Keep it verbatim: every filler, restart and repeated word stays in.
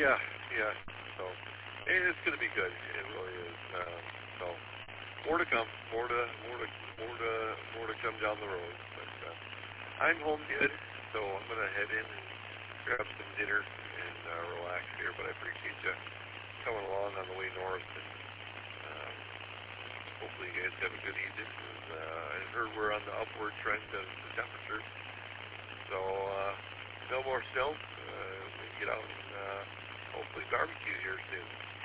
Yeah, yeah. So and it's going to be good. It really is. Um, so more to come. More to more to more to more to come down the road. But uh, I'm home good, so I'm going to head in and grab some dinner and uh, relax here. But I appreciate you coming along on the way north. And, um, hopefully you guys have a good evening. And, uh, I heard we're on the upward trend of the temperature. So uh, no more snow. Uh, we can get out and uh, hopefully barbecue here soon.